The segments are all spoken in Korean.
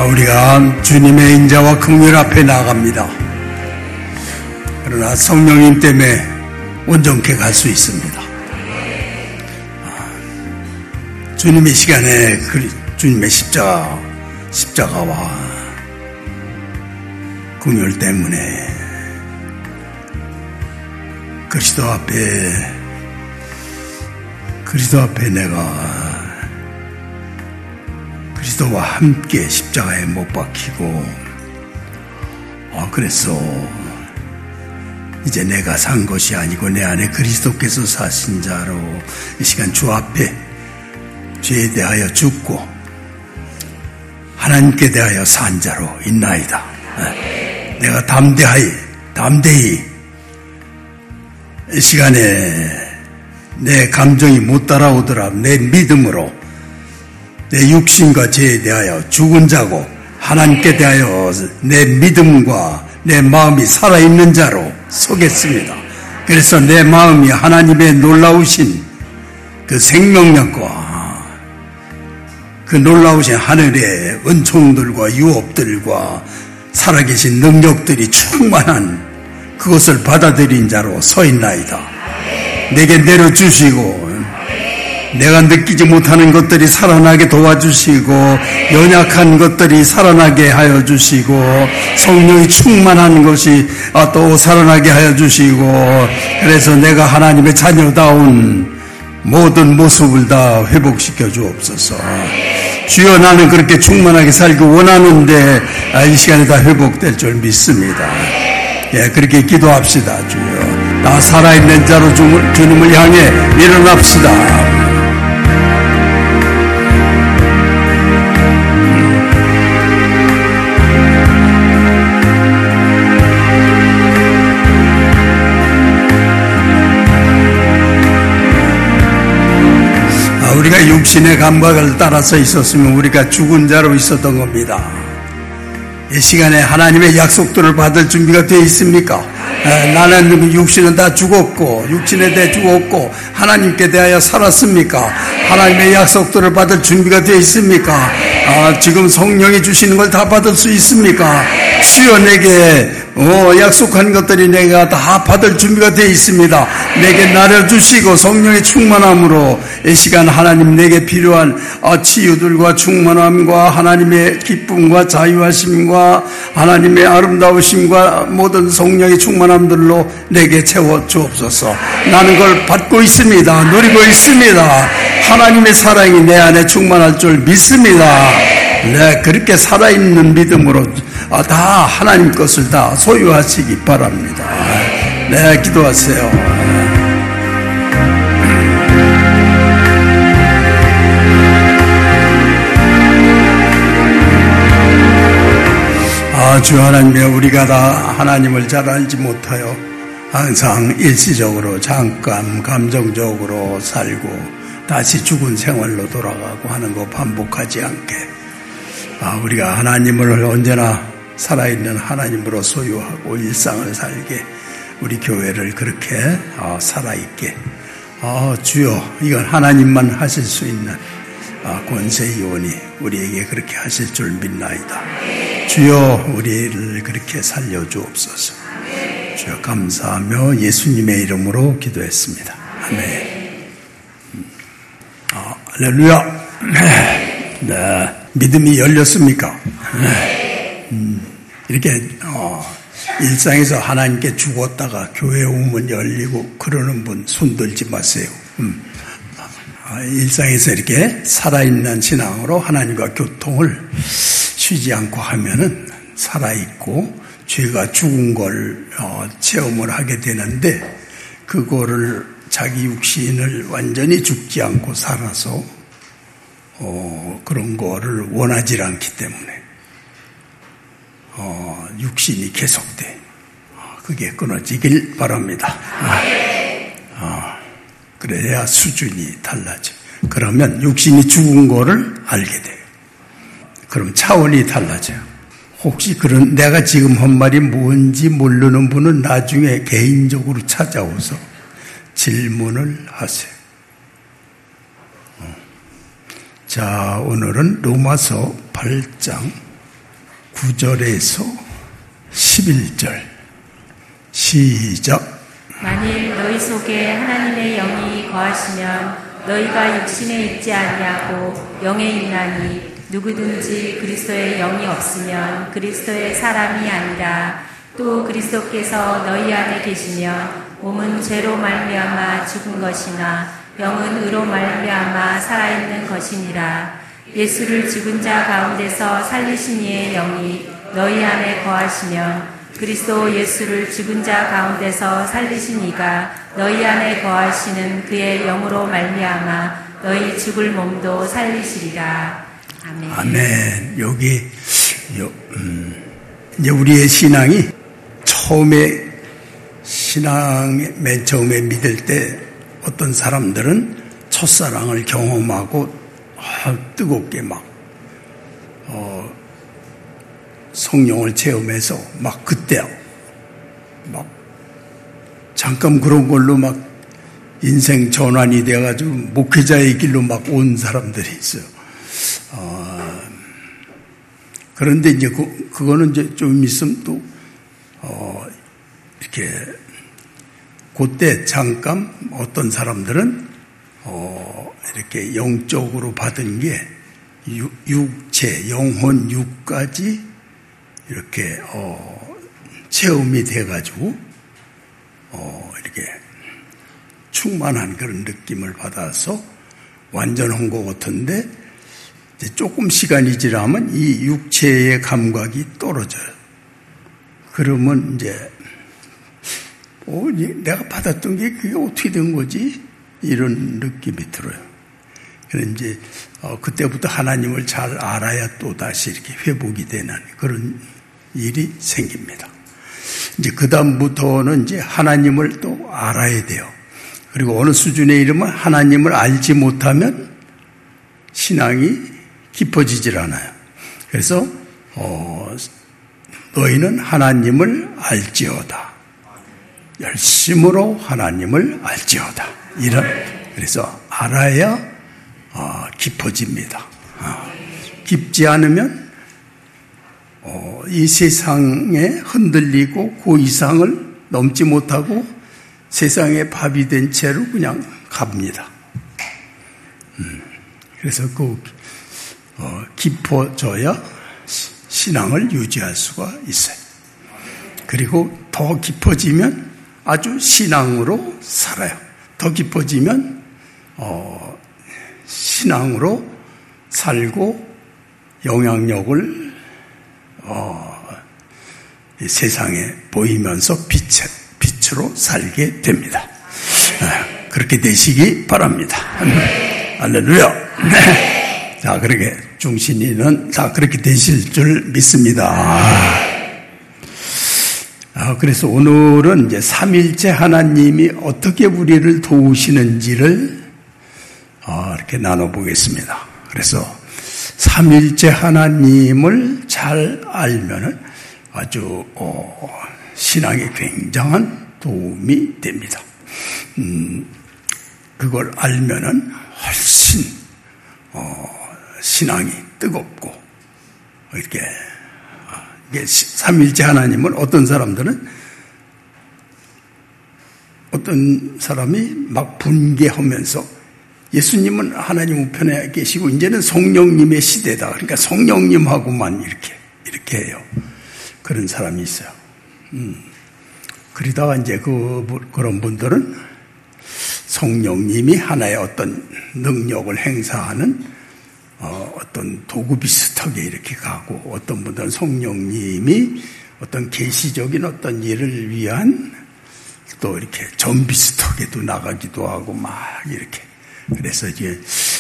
우리가 주님의 인자와 긍휼 앞에 나아갑니다. 그러나 성령님 때문에 온전케 갈 수 있습니다. 주님의 시간에 주님의 십자가와 긍휼 때문에 그리스도 앞에 내가 그리스도와 함께 십자가에 못 박히고 그래서 이제 내가 산 것이 아니고 내 안에 그리스도께서 사신 자로 이 시간 주 앞에 죄에 대하여 죽고 하나님께 대하여 산 자로 있나이다. 내가 담대히 이 시간에 내 감정이 못 따라오더라 내 믿음으로 내 육신과 죄에 대하여 죽은 자고 하나님께 대하여 내 믿음과 내 마음이 살아있는 자로 서겠습니다. 그래서 내 마음이 하나님의 놀라우신 그 생명력과 그 놀라우신 하늘의 은총들과 유업들과 살아계신 능력들이 충만한 그것을 받아들인 자로 서 있나이다. 내게 내려주시고 내가 느끼지 못하는 것들이 살아나게 도와주시고 연약한 것들이 살아나게 하여 주시고 성령이 충만한 것이 또 살아나게 하여 주시고 그래서 내가 하나님의 자녀다운 모든 모습을 다 회복시켜 주옵소서. 주여 나는 그렇게 충만하게 살기 원하는데 이 시간에 다 회복될 줄 믿습니다. 그렇게 기도합시다. 주여 나 살아있는 자로 주님을 향해 일어납시다. 우리가 육신의 감각을 따라서 있었으면 우리가 죽은 자로 있었던 겁니다. 이 시간에 하나님의 약속들을 받을 준비가 되어 있습니까? 나는 육신은 다 죽었고 육신에 대해 죽었고 하나님께 대하여 살았습니까? 하나님의 약속들을 받을 준비가 되어 있습니까? 지금 성령이 주시는 걸 다 받을 수 있습니까? 주여 내게 약속한 것들이 내가 다 받을 준비가 되어 있습니다. 내게 나려주시고 성령의 충만함으로 이 시간 하나님 내게 필요한 치유들과 충만함과 하나님의 기쁨과 자유하심과 하나님의 아름다우심과 모든 성령의 충만함들로 내게 채워 주옵소서. 나는 그걸 받고 있습니다. 누리고 있습니다. 하나님의 사랑이 내 안에 충만할 줄 믿습니다. 그렇게 살아있는 믿음으로 다 하나님 것을 다 소유하시기 바랍니다. 기도하세요. 주 하나님, 우리가 다 하나님을 잘 알지 못하여 항상 일시적으로 잠깐 감정적으로 살고 다시 죽은 생활로 돌아가고 하는 거 반복하지 않게 우리가 하나님을 언제나 살아있는 하나님으로 소유하고 일상을 살게 우리 교회를 그렇게 살아있게 주여 이건 하나님만 하실 수 있는 권세이오니 우리에게 그렇게 하실 줄 믿나이다. 주여 우리를 그렇게 살려주옵소서. 주여 감사하며 예수님의 이름으로 기도했습니다. 아멘. 할렐루야. 믿음이 열렸습니까? 이렇게 일상에서 하나님께 죽었다가 교회 오면 열리고 그러는 분 손들지 마세요. 일상에서 이렇게 살아있는 신앙으로 하나님과 교통을 쉬지 않고 하면은 살아있고 죄가 죽은 걸 체험을 하게 되는데 그거를 자기 육신을 완전히 죽지 않고 살아서 그런 거를 원하지 않기 때문에 육신이 계속돼. 그게 끊어지길 바랍니다. 그래야 수준이 달라져. 그러면 육신이 죽은 거를 알게 돼요. 그럼 차원이 달라져요. 혹시 그런 내가 지금 한 말이 뭔지 모르는 분은 나중에 개인적으로 찾아오서 질문을 하세요. 자, 오늘은 로마서 8장 9절에서 11절 시작. 만일 너희 속에 하나님의 영이 거하시면 너희가 육신에 있지 아니하고 영에 있나니 누구든지 그리스도의 영이 없으면 그리스도의 사람이 아니라. 또 그리스도께서 너희 안에 계시면 몸은 죄로 말미암아 죽은 것이나 영은 의로 말미암아 살아있는 것이니라. 예수를 죽은 자 가운데서 살리신 이의 영이 너희 안에 거하시면 그리스도 예수를 죽은 자 가운데서 살리신 이가 너희 안에 거하시는 그의 영으로 말미암아 너희 죽을 몸도 살리시리라. 아멘. 아멘. 여기 이제 우리의 신앙이 맨 처음에 믿을 때 어떤 사람들은 첫사랑을 경험하고 뜨겁게 성령을 체험해서 그때 잠깐 그런 걸로 인생 전환이 돼가지고 목회자의 길로 온 사람들이 있어요. 그런데 이제 그거는 이제 좀 있으면 또 이렇게 그때 잠깐 어떤 사람들은 이렇게 영적으로 받은 게 육체, 영혼, 육까지 이렇게 체험이 돼가지고 이렇게 충만한 그런 느낌을 받아서 완전한 것 같은데 이제 조금 시간이 지나면 이 육체의 감각이 떨어져요. 그러면 이제 내가 받았던 게 그게 어떻게 된 거지? 이런 느낌이 들어요. 그래서 이제 그때부터 하나님을 잘 알아야 또 다시 이렇게 회복이 되는 그런 일이 생깁니다. 이제 그 다음부터는 이제 하나님을 또 알아야 돼요. 그리고 어느 수준에 이르면 하나님을 알지 못하면 신앙이 깊어지질 않아요. 그래서 너희는 하나님을 알지어다. 열심으로 하나님을 알지어다. 그래서 알아야 깊어집니다. 깊지 않으면 이 세상에 흔들리고 그 이상을 넘지 못하고 세상의 밥이 된 채로 그냥 갑니다. 그래서 깊어져야 신앙을 유지할 수가 있어요. 그리고 더 깊어지면 아주 신앙으로 살아요. 더 깊어지면 신앙으로 살고 영향력을 세상에 보이면서 빛으로 살게 됩니다. 그렇게 되시기 바랍니다. 할렐루야. 자, 그렇게 중신이는 다 그렇게 되실 줄 믿습니다. 그래서 오늘은 이제 삼일째 하나님이 어떻게 우리를 도우시는지를 이렇게 나눠보겠습니다. 그래서 삼일째 하나님을 잘 알면은 아주 신앙에 굉장한 도움이 됩니다. 그걸 알면은 훨씬 신앙이 뜨겁고 이렇게 삼일째 하나님은 어떤 사람이 막 분개하면서 예수님은 하나님 우편에 계시고 이제는 성령님의 시대다. 그러니까 성령님하고만 이렇게 해요. 그런 사람이 있어요. 그러다가 이제 그런 분들은 성령님이 하나의 어떤 능력을 행사하는 어떤 도구 비슷하게 이렇게 가고, 어떤 분들은 성령님이 어떤 계시적인 어떤 일을 위한 또 이렇게 전 비슷하게도 나가기도 하고 막 이렇게. 그래서 이제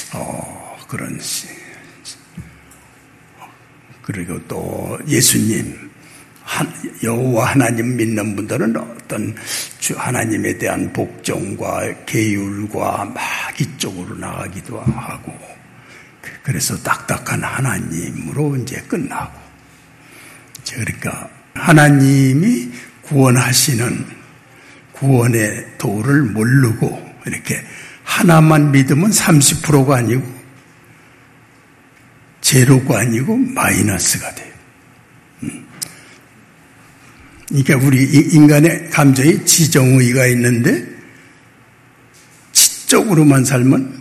그리고 또 예수님, 여호와 하나님 믿는 분들은 어떤 하나님에 대한 복종과 계율과 막 이쪽으로 나가기도 하고, 그래서 딱딱한 하나님으로 이제 끝나고. 그러니까 하나님이 구원하시는 구원의 도를 모르고 이렇게 하나만 믿으면 30%가 아니고 제로가 아니고 마이너스가 돼요. 그러니까 우리 인간의 감정이 지정의가 있는데 지적으로만 살면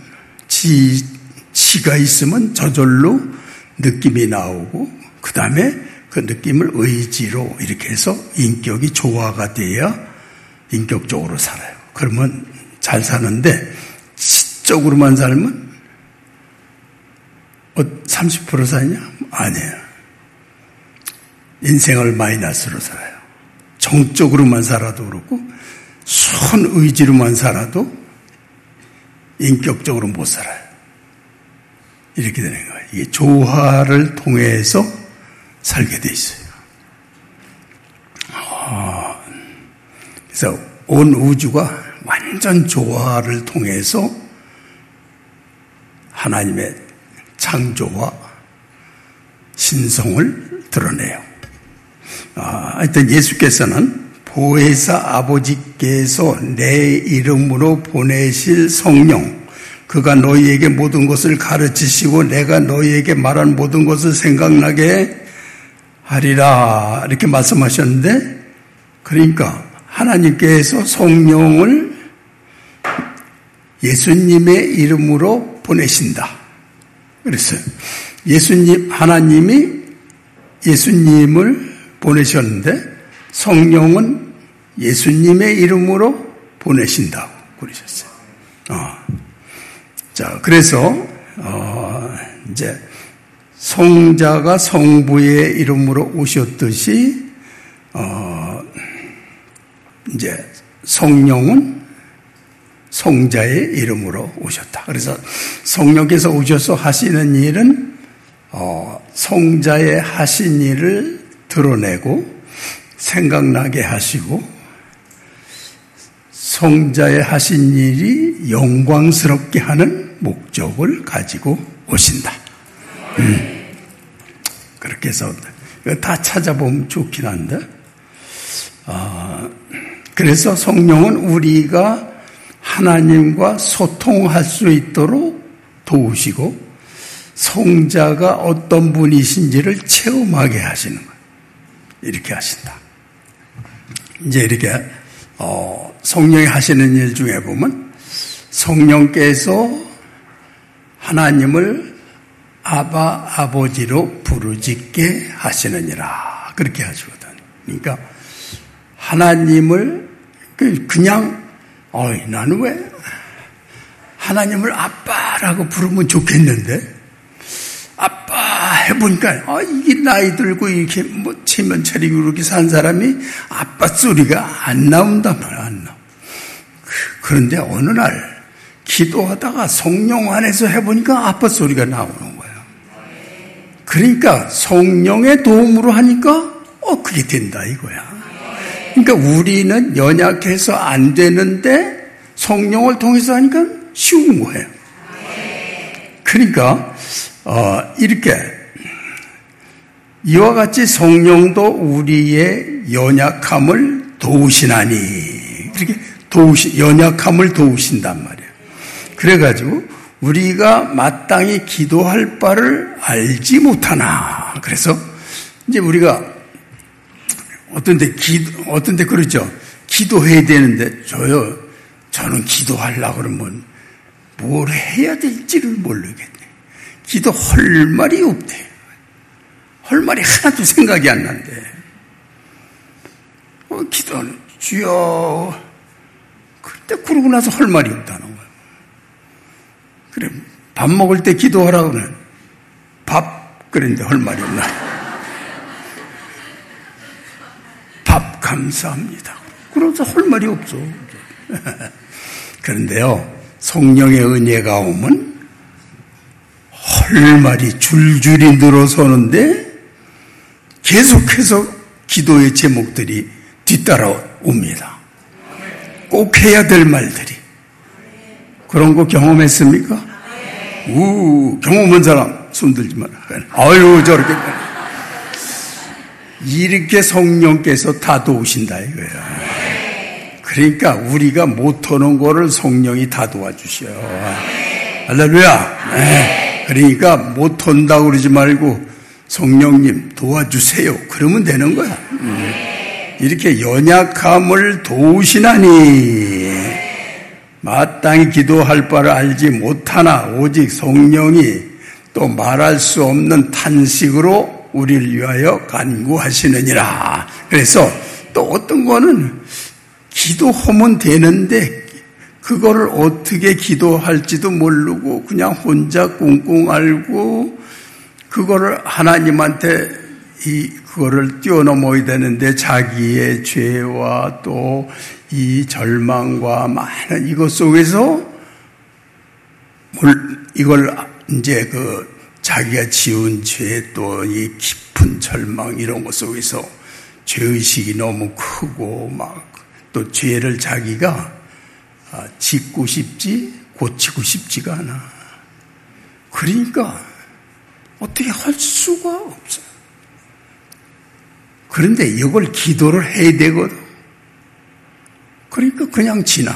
지가 있으면 저절로 느낌이 나오고 그 다음에 그 느낌을 의지로 이렇게 해서 인격이 조화가 돼야 인격적으로 살아요. 그러면 잘 사는데 지적으로만 살면 30% 사냐? 아니에요. 인생을 마이너스로 살아요. 정적으로만 살아도 그렇고 순 의지로만 살아도 인격적으로 못 살아요. 이렇게 되는 거예요. 이게 조화를 통해서 살게 돼 있어요. 그래서 온 우주가 완전 조화를 통해서 하나님의 창조와 신성을 드러내요. 하여튼 예수께서는 보혜사 아버지께서 내 이름으로 보내실 성령, 그가 너희에게 모든 것을 가르치시고 내가 너희에게 말한 모든 것을 생각나게 하리라 이렇게 말씀하셨는데, 그러니까 하나님께서 성령을 예수님의 이름으로 보내신다 그랬어요. 하나님이 예수님을 보내셨는데 성령은 예수님의 이름으로 보내신다고 그러셨어요. 자, 그래서 이제 성자가 성부의 이름으로 오셨듯이 이제 성령은 성자의 이름으로 오셨다. 그래서 성령께서 오셔서 하시는 일은 성자의 하신 일을 드러내고 생각나게 하시고 성자의 하신 일이 영광스럽게 하는 목적을 가지고 오신다. 그렇게 해서 다 찾아보면 좋긴 한데 그래서 성령은 우리가 하나님과 소통할 수 있도록 도우시고 성자가 어떤 분이신지를 체험하게 하시는 거예요. 이렇게 하신다. 이제 이렇게 성령이 하시는 일 중에 보면 성령께서 하나님을 아바 아버지로 부르짖게 하시느니라 그렇게 하시거든. 그러니까 하나님을 그냥 나는 왜 하나님을 아빠라고 부르면 좋겠는데 아빠 해보니까 이게 나이 들고 이렇게 체면 차리고 이렇게 산 사람이 아빠 소리가 안 나온단 말이야. 안 나와. 그런데 어느 날 기도하다가 성령 안에서 해보니까 아빠 소리가 나오는 거예요. 그러니까 성령의 도움으로 하니까 그게 된다 이거야. 그러니까 우리는 연약해서 안 되는데 성령을 통해서 하니까 쉬운 거예요. 그러니까 이렇게 이와 같이 성령도 우리의 연약함을 도우시나니 이렇게 연약함을 도우신단 말이에요. 그래가지고 우리가 마땅히 기도할 바를 알지 못하나. 그래서 이제 우리가 어떤 데 그러죠. 기도해야 되는데 저는 기도하려고 그러면 뭘 해야 될지를 모르겠네. 기도할 말이 없대. 할 말이 하나도 생각이 안 난대. 기도는 주여. 그때 그러고 나서 할 말이 없다는 거야. 그래, 밥 먹을 때 기도하라고 그러면 밥 그랬는데 할 말이 없나. 밥 감사합니다. 그러면서 할 말이 없어. 그런데요, 성령의 은혜가 오면 할 말이 줄줄이 늘어서는데 계속해서 기도의 제목들이 뒤따라옵니다. 꼭 해야 될 말들이. 그런 거 경험했습니까? 경험한 사람 손 들지 마라. 아유 저렇게. 이렇게 성령께서 다 도우신다 이거예요. 그러니까 우리가 못하는 거를 성령이 다 도와주셔요. 할렐루야. 그러니까 못한다고 그러지 말고 성령님 도와주세요. 그러면 되는 거야. 이렇게 연약함을 도우시나니 마땅히 기도할 바를 알지 못하나 오직 성령이 또 말할 수 없는 탄식으로 우리를 위하여 간구하시느니라. 그래서 또 어떤 거는 기도하면 되는데 그거를 어떻게 기도할지도 모르고 그냥 혼자 꽁꽁 앓고 그거를 하나님한테 그거를 뛰어넘어야 되는데 자기의 죄와 또 이 절망과 많은 이것 속에서 이걸 이제 자기가 지은 죄 또 이 깊은 절망 이런 것 속에서 죄의식이 너무 크고 막 또 죄를 자기가 짓고 싶지 고치고 싶지가 않아. 그러니까 어떻게 할 수가 없어요. 그런데 이걸 기도를 해야 되거든. 그러니까 그냥 지나.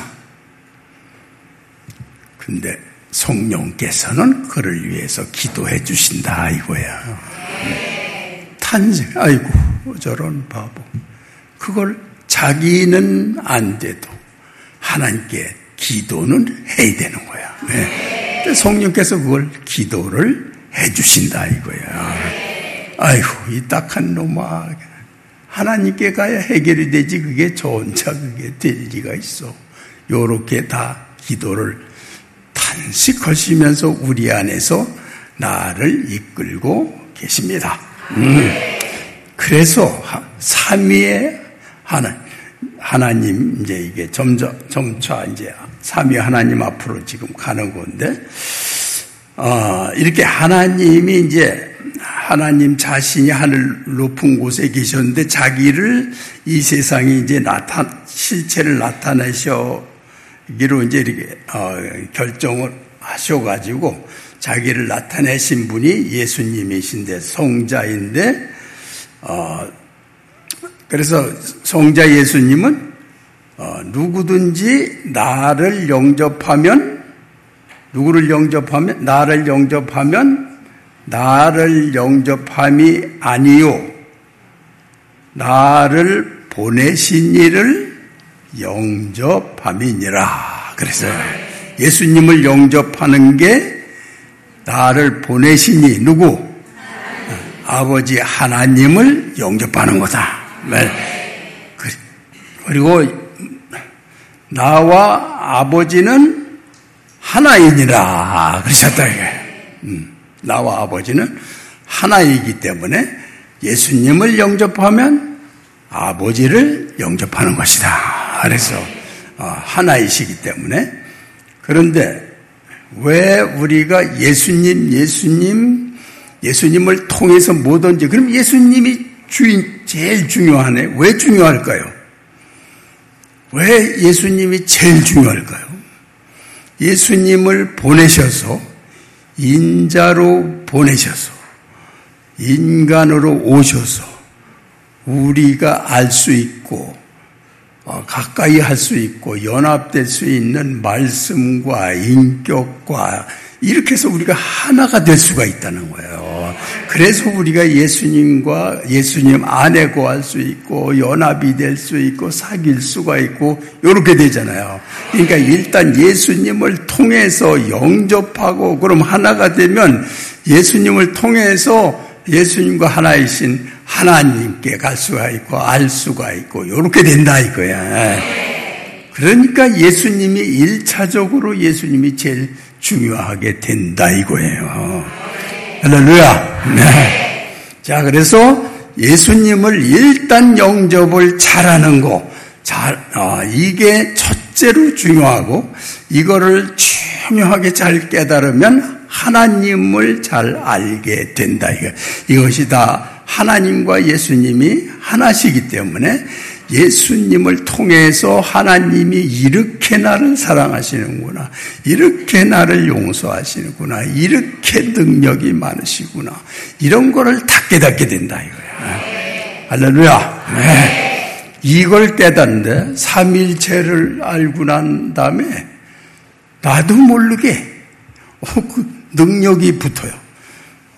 근데 성령께서는 그를 위해서 기도해 주신다 이거야. 탄생, 아이고 저런 바보. 그걸 자기는 안 돼도 하나님께 기도는 해야 되는 거야. 네. 성령께서 그걸 기도를 해 주신다 이거야. 아이고 이 딱한 놈아. 하나님께 가야 해결이 되지 그게 저 혼자 그게 될 리가 있어. 요렇게 다 기도를 탄식하시면서 우리 안에서 나를 이끌고 계십니다. 그래서 삼위의 하나님 이제 이게 점차 이제 삼위 하나님 앞으로 지금 가는 건데 이렇게 하나님이 이제 하나님 자신이 하늘 높은 곳에 계셨는데 자기를 이 세상에 이제 실체를 나타내시기로 이제 이렇게 결정을 하셔가지고 자기를 나타내신 분이 예수님이신데 성자인데 그래서 성자 예수님은 누구든지 나를 영접하면 나를 영접함이 아니요 나를 보내신 이를 영접함이니라. 그래서 예수님을 영접하는 게 나를 보내시니 누구? 아버지 하나님을 영접하는 거다. 그리고 나와 아버지는 하나이니라 그러셨다 이거예요. 나와 아버지는 하나이기 때문에 예수님을 영접하면 아버지를 영접하는 것이다. 그래서 하나이시기 때문에. 그런데 왜 우리가 예수님을 통해서 뭐든지 그럼 예수님이 제일 중요하네. 왜 중요할까요? 왜 예수님이 제일 중요할까요? 예수님을 보내셔서 인자로 보내셔서 인간으로 오셔서 우리가 알 수 있고 가까이 할 수 있고 연합될 수 있는 말씀과 인격과 이렇게 해서 우리가 하나가 될 수가 있다는 거예요. 그래서 우리가 예수님과 예수님 안에 거할 수 있고 연합이 될 수 있고 사귈 수가 있고 이렇게 되잖아요. 그러니까 일단 예수님을 통해서 영접하고 그럼 하나가 되면 예수님을 통해서 예수님과 하나이신 하나님께 갈 수가 있고 알 수가 있고 이렇게 된다 이거야. 그러니까 예수님이 1차적으로 예수님이 제일 중요하게 된다 이거예요. 할렐루야. 네. 자, 그래서 예수님을 일단 영접을 잘하는 거, 이게 첫째로 중요하고 이거를 중요하게 잘 깨달으면 하나님을 잘 알게 된다. 이것이 다 하나님과 예수님이 하나시기 때문에 예수님을 통해서 하나님이 이렇게 나를 사랑하시는구나, 이렇게 나를 용서하시는구나, 이렇게 능력이 많으시구나, 이런 거를 다 깨닫게 된다 이거야. 할렐루야. 네. 이걸 깨닫는데 삼일체를 알고 난 다음에 나도 모르게 그 능력이 붙어요.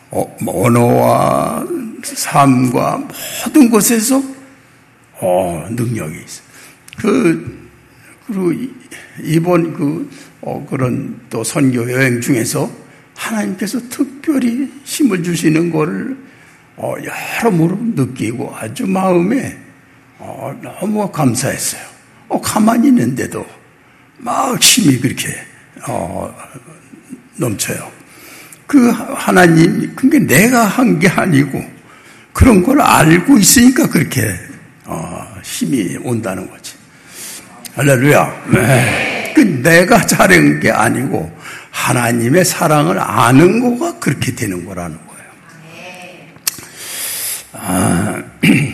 언어와 삶과 모든 것에서 능력이 있어요. 그리고 이번 그런 또 선교 여행 중에서 하나님께서 특별히 힘을 주시는 거를 여러모로 느끼고 아주 마음에 너무 감사했어요. 가만히 있는데도 막 힘이 그렇게 넘쳐요. 그 하나님, 그게 내가 한 게 아니고 그런 걸 알고 있으니까 그렇게 힘이 온다는 거지. 할렐루야. 네. 그 내가 잘한 게 아니고 하나님의 사랑을 아는 거가 그렇게 되는 거라는 거예요.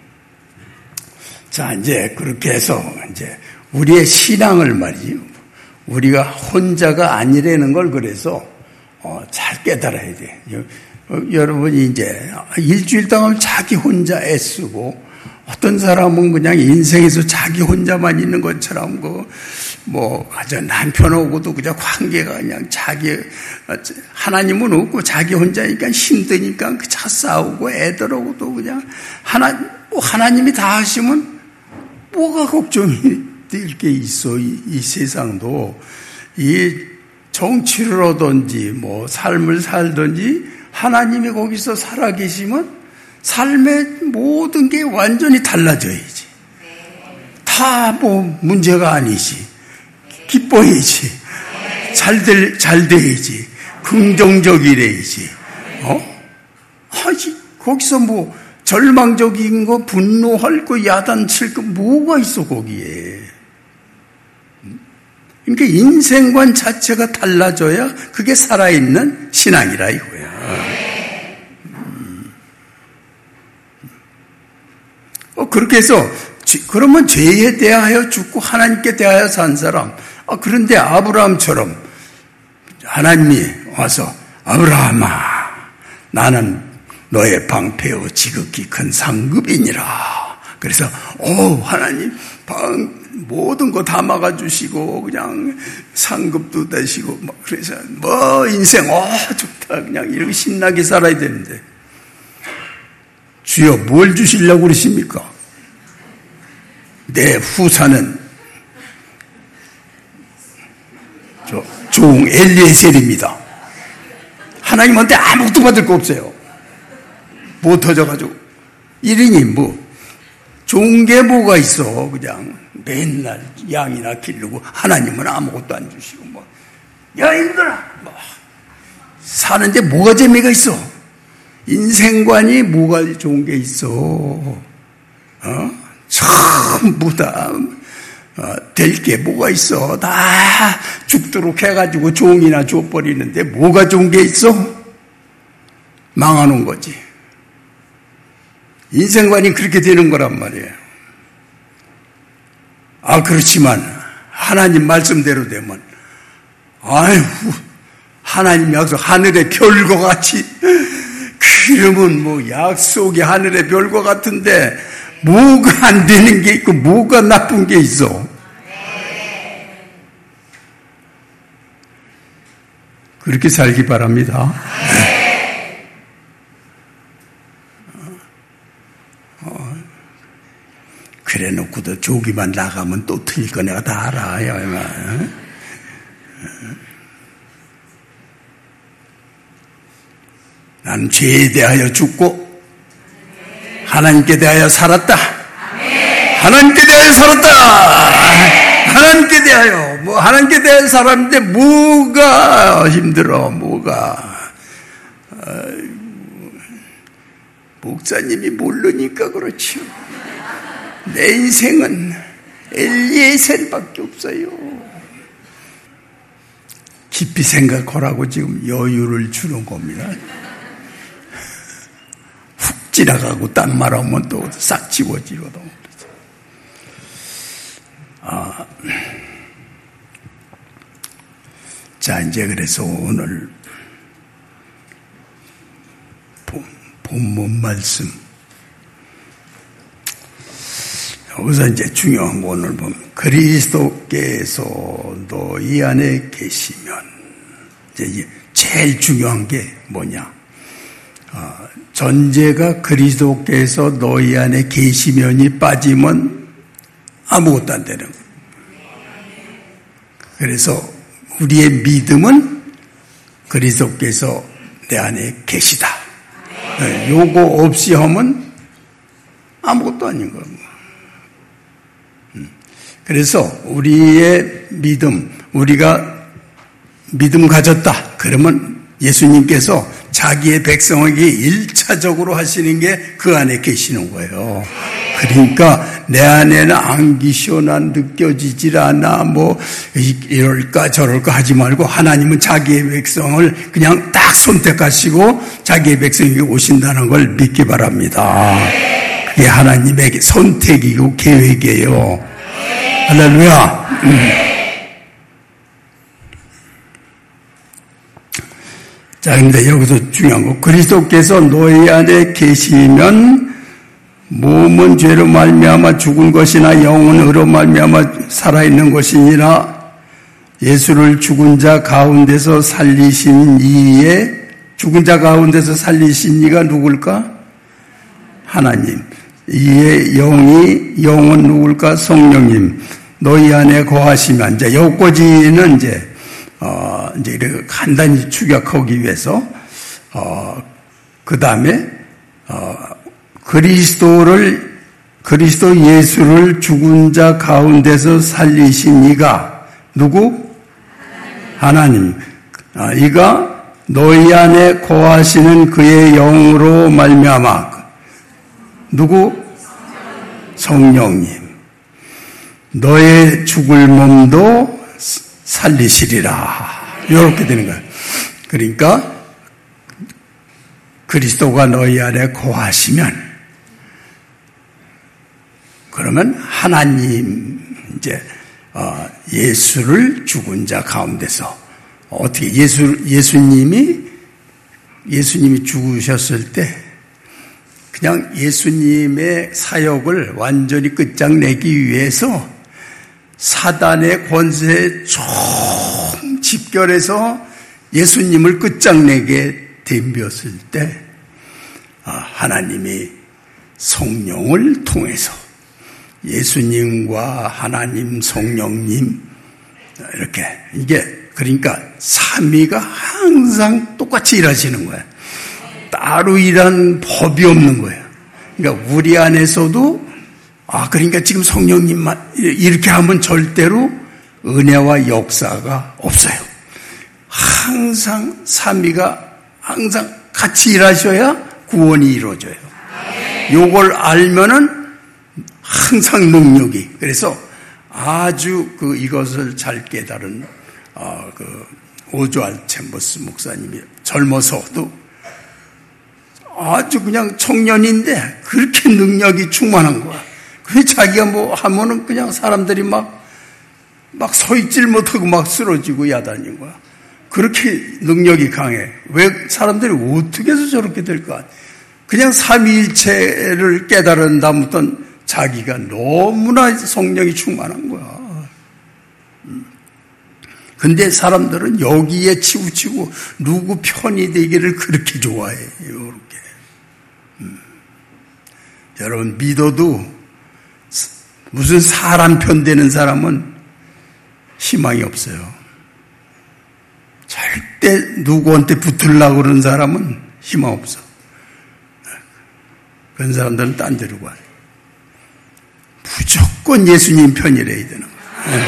자, 이제 그렇게 해서 이제 우리의 신앙을 말이죠. 우리가 혼자가 아니라는 걸 그래서 잘 깨달아야 돼. 여러분이 이제 일주일 동안 자기 혼자 애쓰고 어떤 사람은 그냥 인생에서 자기 혼자만 있는 것처럼 아주 남편하고도 그냥 관계가 그냥 하나님은 없고 자기 혼자니까 힘드니까 그저 싸우고 애들하고도 그냥 하나님이 다 하시면 뭐가 걱정이 될 게 있어. 이 세상도 이 정치를 하든지 삶을 살든지 하나님이 거기서 살아계시면 삶의 모든 게 완전히 달라져야지. 다 문제가 아니지. 기뻐야지. 잘 돼야지. 긍정적이래야지. 거기서 절망적인 거, 분노할 거, 야단칠 거, 뭐가 있어, 거기에. 그러니까 인생관 자체가 달라져야 그게 살아있는 신앙이라 이거야. 그렇게 해서, 그러면 죄에 대하여 죽고 하나님께 대하여 산 사람. 그런데 아브라함처럼 하나님이 와서, 아브라함아, 나는 너의 방패요 지극히 큰 상급이니라. 그래서 하나님 모든 거 다 막아주시고 그냥 상급도 되시고 그래서 인생 좋다 그냥 이렇게 신나게 살아야 되는데 주여 뭘 주시려고 그러십니까? 내 후사는 종 엘리에셀입니다. 하나님한테 아무것도 받을 거 없어요. 못 터져가지고 1인이 좋은 게 뭐가 있어. 그냥 맨날 양이나 기르고 하나님은 아무것도 안 주시고 야 이놈들아 사는데 뭐가 재미가 있어. 인생관이 뭐가 좋은 게 있어. 전부 다 될 게 뭐가 있어. 다 죽도록 해가지고 종이나 줘버리는데 뭐가 좋은 게 있어. 망하는 거지. 인생관이 그렇게 되는 거란 말이에요. 그렇지만 하나님 말씀대로 되면 하나님 약속 하늘의 별과 같이 그러면 약속이 하늘의 별과 같은데 뭐가 안 되는 게 있고 뭐가 나쁜 게 있어. 그렇게 살기 바랍니다. 그래 놓고도 조기만 나가면 또 틀릴 거 내가 다 알아. 나는 죄에 대하여 죽고 하나님께 대하여 살았다. 하나님께 대하여 살았다. 하나님께 대하여 하나님께 대하여 살았는데 뭐가 힘들어. 목사님이 모르니까 그렇죠. 내 인생은 엘리에셀밖에 없어요. 깊이 생각하라고 지금 여유를 주는 겁니다. 훅 지나가고 딴 말하면 또 싹 지워지거든. 자, 이제 그래서 오늘 본문 말씀. 여기서 이제 중요한 거 오늘 보면 그리스도께서도 이 안에 계시면 이제 제일 중요한 게 뭐냐? 전제가 그리스도께서 너희 안에 계시면이 빠지면 아무것도 안 되는 거예요. 그래서 우리의 믿음은 그리스도께서 내 안에 계시다. 요거 없이 하면 아무것도 아닌 거예요. 그래서 우리의 믿음, 우리가 믿음 가졌다. 그러면 예수님께서 자기의 백성에게 1차적으로 하시는 게 그 안에 계시는 거예요. 그러니까 내 안에는 안기시오나 느껴지질 않아 뭐 이럴까 저럴까 하지 말고 하나님은 자기의 백성을 그냥 딱 선택하시고 자기의 백성에게 오신다는 걸 믿기 바랍니다. 그게 하나님의 선택이고 계획이에요. 할렐루야. 자, 근데 여기서 중요한 거, 그리스도께서 너희 안에 계시면 몸은 죄로 말미암아 죽은 것이나 영은 의로 말미암아 살아있는 것이니라. 예수를 죽은 자 가운데서 살리신 이에, 죽은 자 가운데서 살리신 이가 누굴까? 하나님. 이에 영은 누굴까? 성령님. 너희 안에 거하시면, 이제 여기까지는 이제 이렇게 간단히 축약하기 위해서, 그 다음에, 그리스도 예수를 죽은 자 가운데서 살리신 이가 누구? 하나님. 이가 너희 안에 거하시는 그의 영으로 말미암아 누구? 성령님. 너의 죽을 몸도 살리시리라. 이렇게 되는 거예요. 그러니까 그리스도가 너희 안에 거하시면 그러면 하나님 이제 예수를 죽은 자 가운데서 어떻게 예수님이 죽으셨을 때 그냥 예수님의 사역을 완전히 끝장내기 위해서 사단의 권세에 총 집결해서 예수님을 끝장내게 덤볐을 때 하나님이 성령을 통해서 예수님과 하나님 성령님 이렇게 이게 그러니까 삼위가 항상 똑같이 일하시는 거예요. 따로 일하는 법이 없는 거예요. 그러니까 우리 안에서도 그러니까 지금 성령님만 이렇게 하면 절대로 은혜와 역사가 없어요. 항상 삼위가 항상 같이 일하셔야 구원이 이루어져요. 요걸 알면은 항상 능력이 그래서 아주 이것을 잘 깨달은 오즈왈드 챔버스 목사님이 젊어서도 아주 그냥 청년인데 그렇게 능력이 충만한 거야. 그 자기가 뭐 하면은 그냥 사람들이 막 서 있질 못하고 막 쓰러지고 야단인 거야. 그렇게 능력이 강해. 왜 사람들이 어떻게 해서 저렇게 될까? 그냥 삼위일체를 깨달은 다음부터 자기가 너무나 성령이 충만한 거야. 근데 사람들은 여기에 치우치고 누구 편이 되기를 그렇게 좋아해. 이렇게. 여러분 믿어도 무슨 사람 편 되는 사람은 희망이 없어요. 절대 누구한테 붙으려고 그러는 사람은 희망 없어. 그런 사람들은 딴 데로 가요. 무조건 예수님 편이래야 되는 거예요.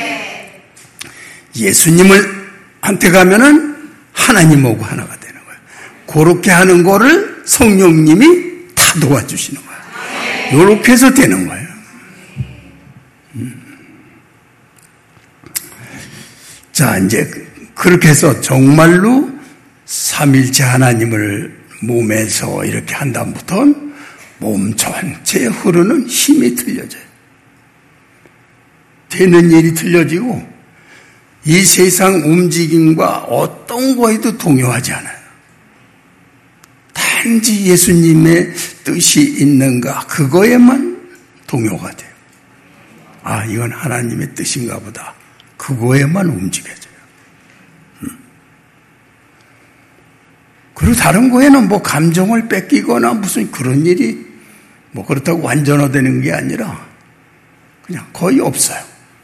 예수님을 한테 가면은 하나님하고 하나가 되는 거예요. 그렇게 하는 거를 성령님이 다 도와주시는 거예요. 이렇게 해서 되는 거예요. 자, 이제 그렇게 해서 정말로 삼일체 하나님을 몸에서 이렇게 한 다음부터는 몸 전체에 흐르는 힘이 틀려져요. 되는 일이 틀려지고 이 세상 움직임과 어떤 거에도 동요하지 않아요. 단지 예수님의 뜻이 있는가 그거에만 동요가 돼요. 이건 하나님의 뜻인가 보다. 그거에만 움직여져요. 그리고 다른 거에는 뭐 감정을 뺏기거나 무슨 그런 일이 뭐 그렇다고 완전화되는 게 아니라 그냥 거의 없어요.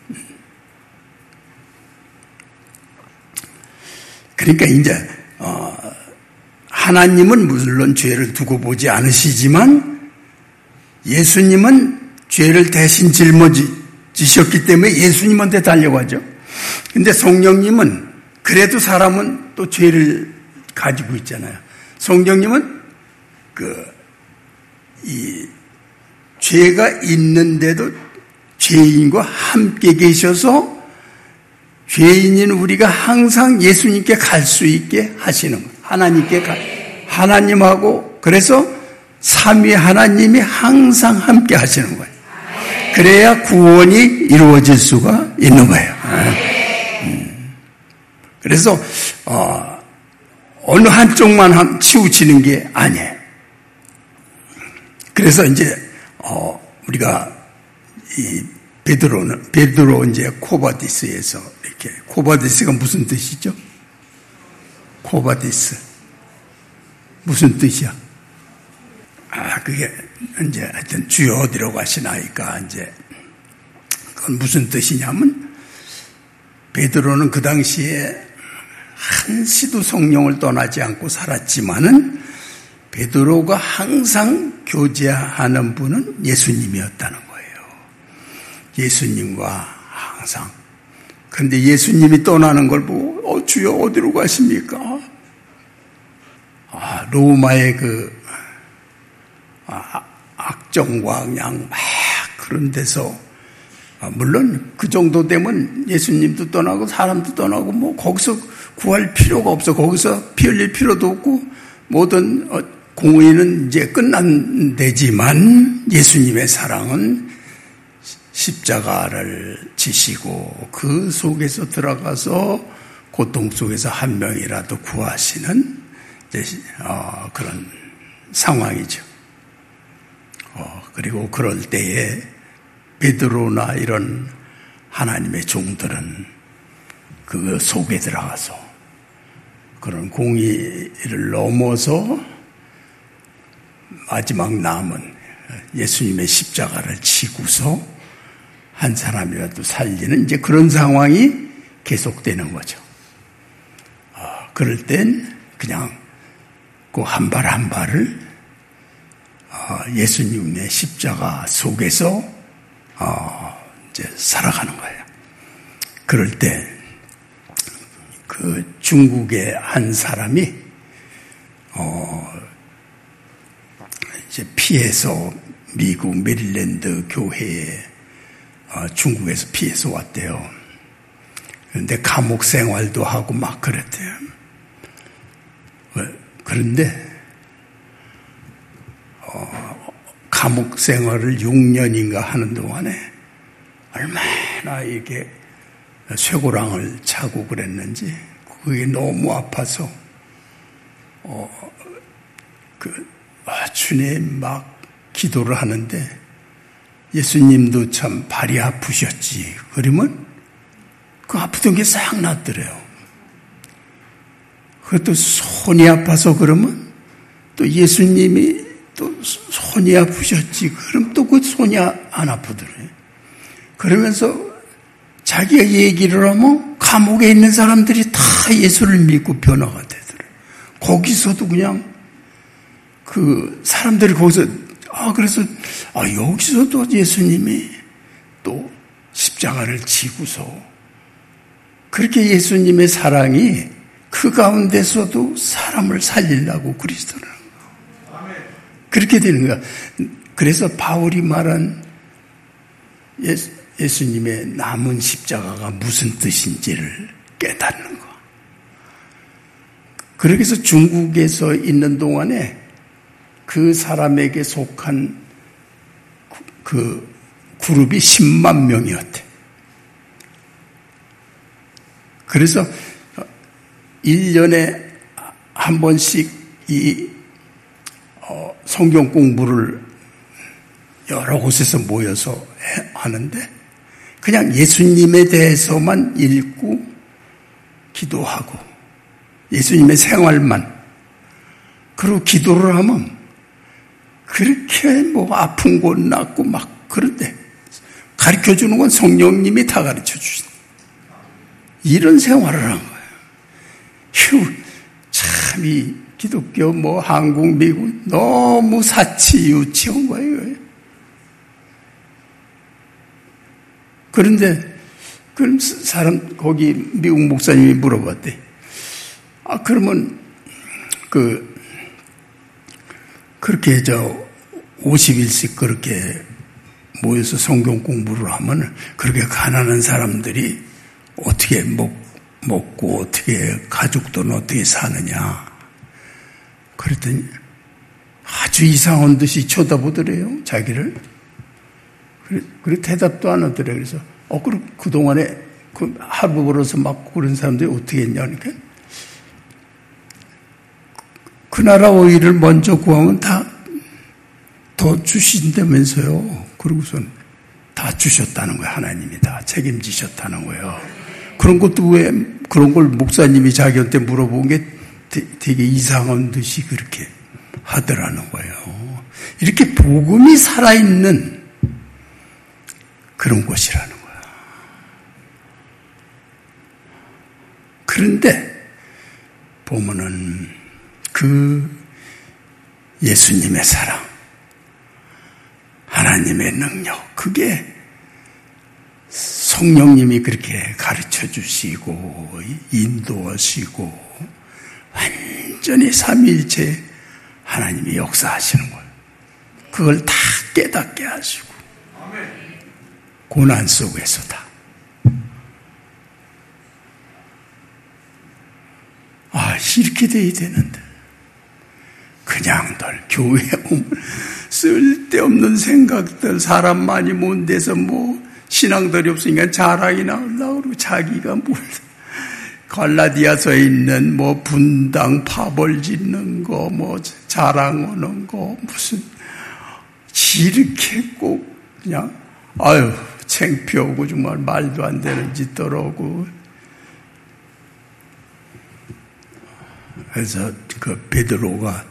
그러니까 이제 하나님은 물론 죄를 두고 보지 않으시지만 예수님은 죄를 대신 짊어지셨기 때문에 예수님한테 달려가죠. 근데 성령님은 그래도 사람은 또 죄를 가지고 있잖아요. 성령님은 이 죄가 있는데도 죄인과 함께 계셔서 죄인인 우리가 항상 예수님께 갈 수 있게 하시는 거예요. 하나님하고 그래서 삼위 하나님이 항상 함께 하시는 거예요. 그래야 구원이 이루어질 수가 있는 거예요. 그래서 어느 한쪽만 치우치는 게 아니에요. 그래서 이제 우리가 이 베드로 이제 코바디스에서 이렇게 코바디스가 무슨 뜻이죠? 코바디스 무슨 뜻이야? 그게 이제 하여튼 주여 어디로 가시나이까 이제 그건 무슨 뜻이냐면 베드로는 그 당시에 한시도 성령을 떠나지 않고 살았지만은 베드로가 항상 교제하는 분은 예수님이었다는 거예요. 예수님과 항상. 그런데 예수님이 떠나는 걸 보고 주여 어디로 가십니까? 로마의 악정과 그냥 막 그런 데서 물론 그 정도 되면 예수님도 떠나고 사람도 떠나고 뭐 거기서 구할 필요가 없어. 거기서 피 흘릴 필요도 없고 모든 공의는 이제 끝난 데지만 예수님의 사랑은 십자가를 지시고 그 속에서 들어가서 고통 속에서 한 명이라도 구하시는 그런 상황이죠. 그리고 그럴 때에 베드로나 이런 하나님의 종들은 그 속에 들어가서 그런 공의를 넘어서 마지막 남은 예수님의 십자가를 지고서 한 사람이라도 살리는 이제 그런 상황이 계속되는 거죠. 그럴 땐 그냥 그 한 발 한 발을 예수님의 십자가 속에서 이제 살아가는 거예요. 그럴 때 그 중국의 한 사람이 이제 피해서 미국 메릴랜드 교회에 중국에서 피해서 왔대요. 그런데 감옥 생활도 하고 막 그랬대요. 그런데 감옥 생활을 6년인가 하는 동안에 얼마나 이렇게 쇠고랑을 차고 그랬는지 그게 너무 아파서 주님 막 기도를 하는데 예수님도 참 발이 아프셨지. 그러면 그 아프던 게 싹 났더래요. 그것도 손이 아파서 그러면 또 예수님이 또 손이 아프셨지. 그럼 또 그 손이 안 아프더래요. 그러면서 자기가 얘기를 하면 감옥에 있는 사람들이 다 예수를 믿고 변화가 되더래요. 거기서도 그냥 그 사람들이 거기서 그래서 여기서도 예수님이 또 십자가를 지고서 그렇게 예수님의 사랑이 그 가운데서도 사람을 살리려고 그리스도를 그렇게 되는 거야. 그래서 바울이 말한 예수님의 남은 십자가가 무슨 뜻인지를 깨닫는 거. 그렇게 해서 중국에서 있는 동안에 그 사람에게 속한 그 그룹이 10만 명이었대. 그래서 1년에 한 번씩 이 성경 공부를 여러 곳에서 모여서 하는데 그냥 예수님에 대해서만 읽고 기도하고 예수님의 생활만 그리고 기도를 하면 그렇게 뭐 아픈 곳 낫고 막 그런데 가르쳐 주는 건 성령님이 다 가르쳐 주신다. 이런 생활을 한 거예요. 참 이 기독교 뭐 한국 미국 너무 사치 유치한 거예요. 그런데 그 사람 거기 미국 목사님이 물어봤대. 그러면 그렇게 50일씩 그렇게 모여서 성경 공부를 하면 그렇게 가난한 사람들이 어떻게 먹고 어떻게 가족들은 어떻게 사느냐. 그랬더니 아주 이상한 듯이 쳐다보더래요. 자기를. 그래 대답도 안 하더래요. 그래서 그럼 그동안에 하루 벌어서 막 그런 사람들이 어떻게 했냐. 그러니까 그 나라 오일을 먼저 구하면 다 더 주신다면서요. 그러고선 다 주셨다는 거예요. 하나님이 다 책임지셨다는 거예요. 그런 것도 왜 그런 걸 목사님이 자기한테 물어본 게 되게 이상한 듯이 그렇게 하더라는 거예요. 이렇게 복음이 살아있는 그런 곳이라는 거야. 그런데 보면은 그 예수님의 사랑, 하나님의 능력, 그게 성령님이 그렇게 가르쳐 주시고 인도하시고 완전히 삼위일체 하나님이 역사하시는 거예요. 그걸 다 깨닫게 하시고 고난 속에서 다. 이렇게 돼야 되는데 그냥들 교회에 오면 쓸데없는 생각들, 사람 많이 못 돼서 뭐 신앙들이 없으니까 자랑이나 하려고 그러고 자기가 뭘 갈라디아서에 있는 뭐 분당 파벌 짓는 거 뭐 자랑하는 거 무슨 이렇게 꼭 그냥 창피하고 정말 말도 안 되는 짓더라고. 그래서 그 베드로가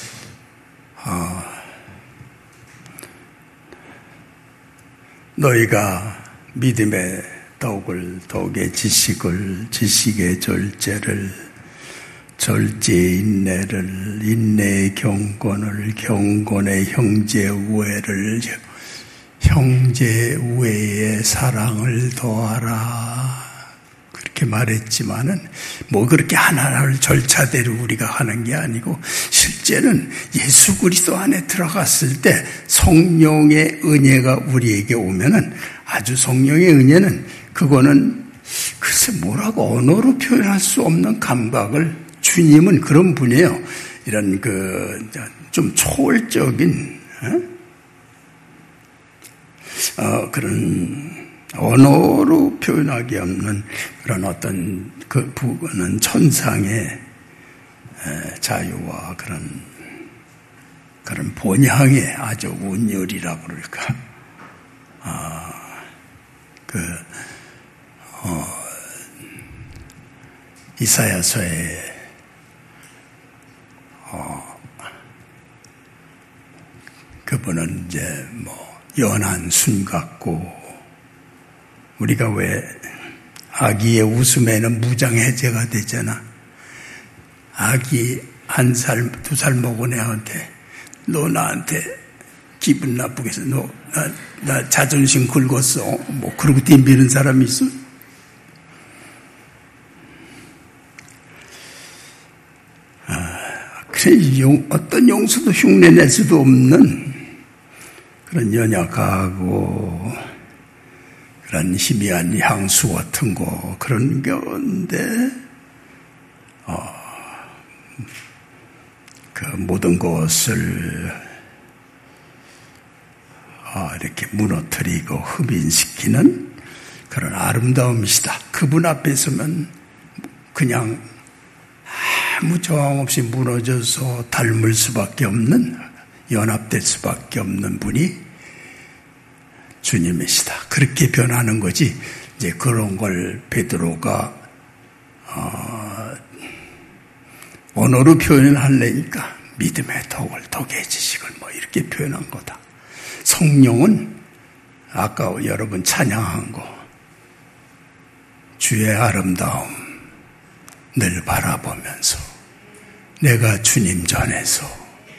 너희가 믿음의 덕의 지식의 절제를, 절제의 인내를, 인내의 경건을, 경건의 형제 우애를, 형제 우애의 사랑을 더하라. 그렇게 말했지만은 뭐 그렇게 하나하나를 절차대로 우리가 하는 게 아니고 실제는 예수 그리스도 안에 들어갔을 때 성령의 은혜가 우리에게 오면은 아주 성령의 은혜는 그거는 글쎄 뭐라고 언어로 표현할 수 없는 감각을 주님은 그런 분이에요. 이런 좀 초월적인 그런 언어로 표현하기 없는 그런 어떤 그 부분은 천상의 자유와 그런 본향의 아주 온열이라고 그럴까. 이사야서에 그분은 이제 뭐 연한 순 같고 우리가 왜 아기의 웃음에는 무장해제가 되잖아. 아기 1살, 2살 먹은 애한테 너 나한테 기분 나쁘게 해서 나 자존심 긁었어. 뭐 그러고 덤비는 사람이 있어? 그래 어떤 용서도 흉내낼 수도 없는 그런 연약하고 그런 희미한 향수 같은 거 그런 건데 그 모든 것을 이렇게 무너뜨리고 흡인시키는 그런 아름다움이시다. 그분 앞에 서면 그냥 아무 저항 없이 무너져서 닮을 수밖에 없는, 연합될 수밖에 없는 분이 주님이시다. 그렇게 변하는 거지. 이제 그런 걸 베드로가 언어로 표현을 하려니까 믿음의 덕의 지식을 뭐 이렇게 표현한 거다. 성령은 아까 여러분 찬양한 거 주의 아름다움 늘 바라보면서 내가 주님 전에서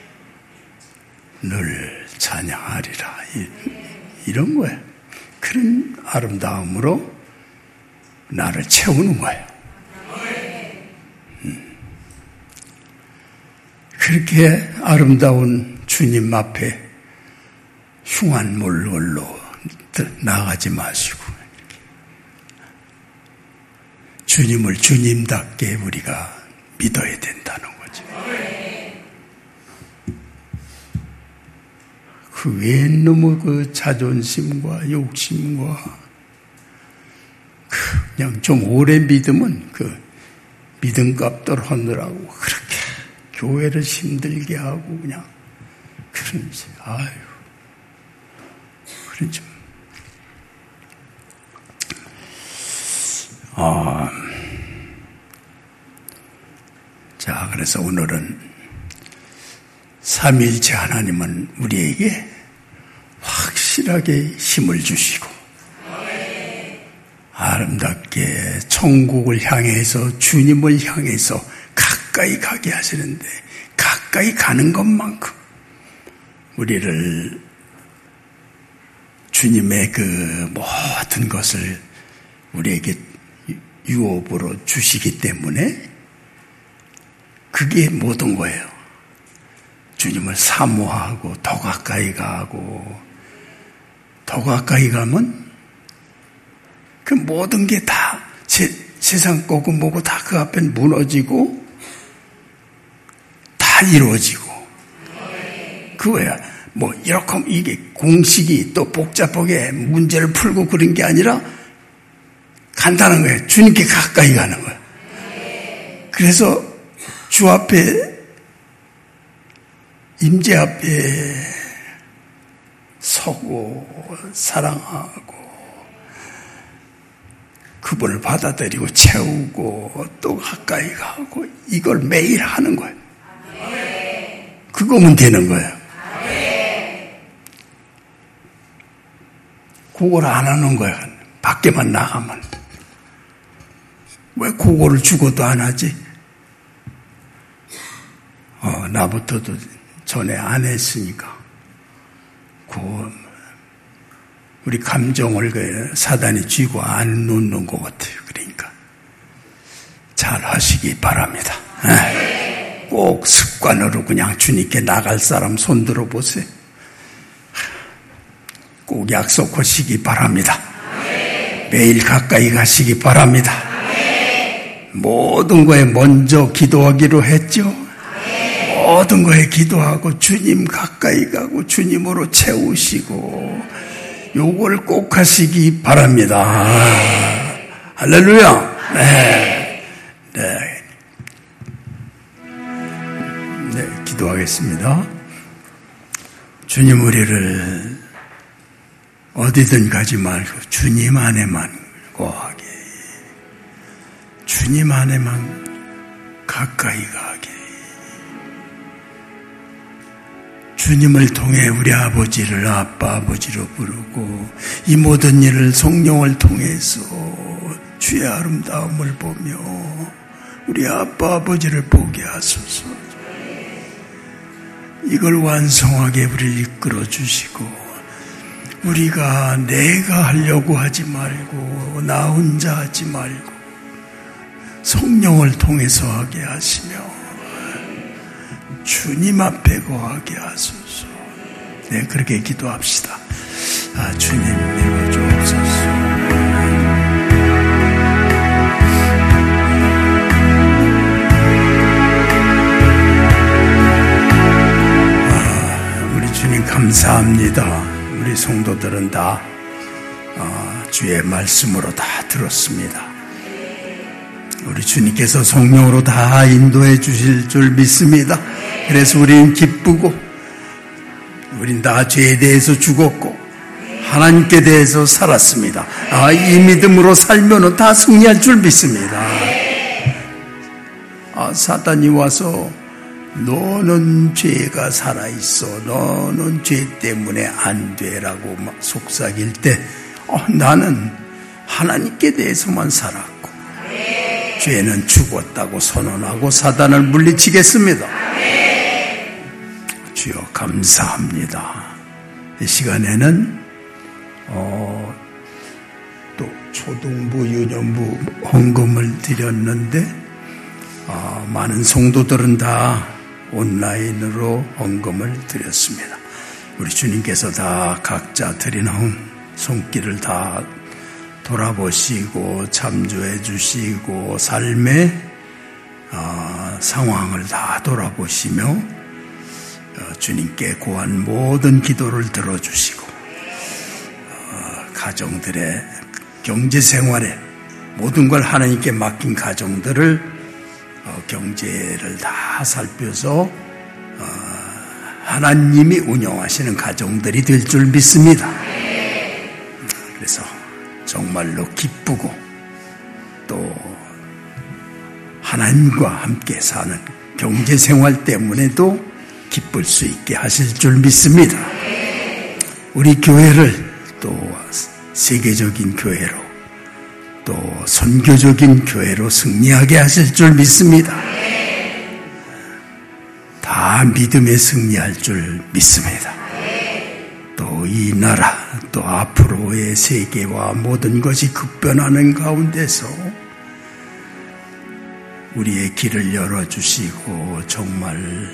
늘 찬양하리라 이런 거예요. 그런 아름다움으로 나를 채우는 거예요. 그렇게 아름다운 주님 앞에 흉한 물걸로 나가지 마시고 주님을 주님답게 우리가 믿어야 된다는 거죠. 그 외엔 너무 그 자존심과 욕심과 그냥 좀 오래 믿으면 그 믿음값들 하느라고 그렇게 교회를 힘들게 하고 그냥 그런지 아유 그런지 자 그래서 오늘은 삼위일체 하나님은 우리에게 확실하게 힘을 주시고 아름답게 천국을 향해서 주님을 향해서 가까이 가게 하시는데 가까이 가는 것만큼 우리를 주님의 그 모든 것을 우리에게 유업으로 주시기 때문에 그게 모든 거예요. 주님을 사모하고 더 가까이 가고 더 가까이 가면 그 모든 게 다 세상 거고 뭐고 다 그 앞에 무너지고 다 이루어지고 그거야. 뭐 이렇게 하면 이게 공식이 또 복잡하게 문제를 풀고 그런 게 아니라 간단한 거예요. 주님께 가까이 가는 거예요. 그래서 주 앞에 임재 앞에 서고 사랑하고 그분을 받아들이고 채우고 또 가까이 가고 이걸 매일 하는 거예요. 그거면 되는 거예요. 그걸 안 하는 거야. 밖에만 나가면. 왜 그거를 죽어도 안 하지? 나부터도 전에 안 했으니까. 우리 감정을 사단이 쥐고 안 놓는 것 같아요. 그러니까. 잘 하시기 바랍니다. 꼭 습관으로 그냥 주님께 나갈 사람 손들어 보세요. 꼭 약속하시기 바랍니다. 매일 가까이 가시기 바랍니다. 모든 거에 먼저 기도하기로 했죠. 모든 거에 기도하고 주님 가까이 가고 주님으로 채우시고 요걸 꼭 하시기 바랍니다. 할렐루야. 네, 기도하겠습니다. 주님 우리를 어디든 가지 말고 주님 안에만 거하게, 주님 안에만 가까이 가게, 주님을 통해 우리 아버지를 아빠 아버지로 부르고 이 모든 일을 성령을 통해서 주의 아름다움을 보며 우리 아빠 아버지를 보게 하소서. 이걸 완성하게 우리를 이끌어 주시고 우리가 내가 하려고 하지 말고 나 혼자 하지 말고 성령을 통해서 하게 하시며 주님 앞에 거하게 하소서. 네, 그렇게 기도합시다. 주님 이루어 주옵소서. 우리 주님 감사합니다. 우리 성도들은 다 주의 말씀으로 다 들었습니다. 우리 주님께서 성령으로 다 인도해 주실 줄 믿습니다. 그래서 우리는 기쁘고 우린 다 죄에 대해서 죽었고 하나님께 대해서 살았습니다. 이 믿음으로 살면은 다 승리할 줄 믿습니다. 사단이 와서 너는 죄가 살아있어. 너는 죄 때문에 안 돼라고 막 속삭일 때 나는 하나님께 대해서만 살았고 죄는 죽었다고 선언하고 사단을 물리치겠습니다. 주여 감사합니다. 이 시간에는 또 초등부, 유년부 헌금을 드렸는데 많은 성도들은 다 온라인으로 헌금을 드렸습니다. 우리 주님께서 다 각자 드린 손길을 다 돌아보시고 참조해 주시고 삶의 상황을 다 돌아보시며 주님께 구한 모든 기도를 들어주시고 가정들의 경제생활에 모든 걸 하나님께 맡긴 가정들을 경제를 다 살펴서 하나님이 운영하시는 가정들이 될 줄 믿습니다. 그래서 정말로 기쁘고 또 하나님과 함께 사는 경제생활 때문에도 기쁠 수 있게 하실 줄 믿습니다. 우리 교회를 또 세계적인 교회로 또 선교적인 교회로 승리하게 하실 줄 믿습니다. 다 믿음에 승리할 줄 믿습니다. 또 이 나라 또 앞으로의 세계와 모든 것이 급변하는 가운데서 우리의 길을 열어주시고 정말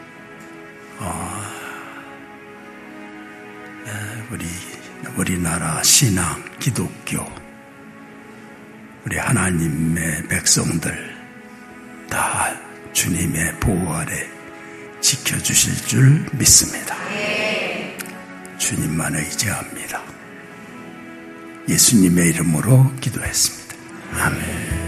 우리나라 신앙, 기독교, 우리 하나님의 백성들 다 주님의 보호 아래 지켜주실 줄 믿습니다. 주님만 의지합니다. 예수님의 이름으로 기도했습니다. 아멘.